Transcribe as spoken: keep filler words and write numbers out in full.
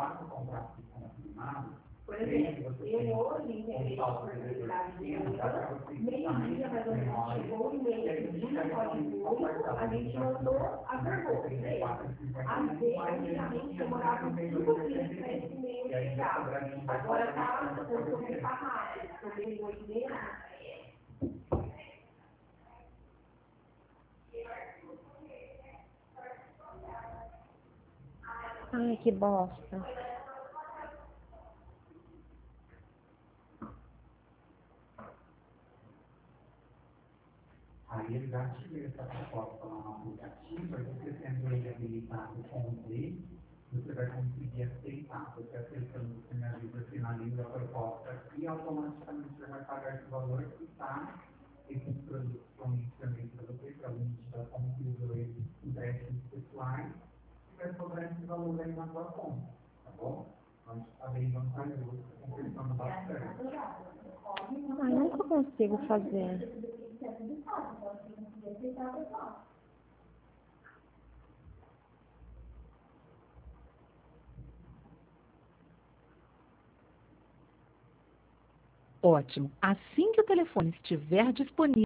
faça o contrato de confirmado, por exemplo, eu hoje entreguei a oportunidade de manhã, meio-dia mais ou menos, chegou o e-mail do código único, a gente mandou a pergunta. Às vezes, antigamente, demorava cinco dias para esse e-mail chegar. Agora está começando a rápido, sobre oito meses. Ai, que bosta. Aí ele já tira essa proposta lá no aplicativo, aí você tendo ele habilitado com o D, você vai conseguir aceitar. Você aceitando, você me avisa, finaliza a proposta e automaticamente você vai pagar esse valor que está esses produtos estão inicialmente para você, para a gente da como que usou eles empréstimos pessoais, e vai cobrar esse valor aí na sua conta, tá bom? Então, está bem vantajoso, está compensando bastante. Ai, nunca consigo fazer. Ótimo. Assim que o telefone estiver disponível,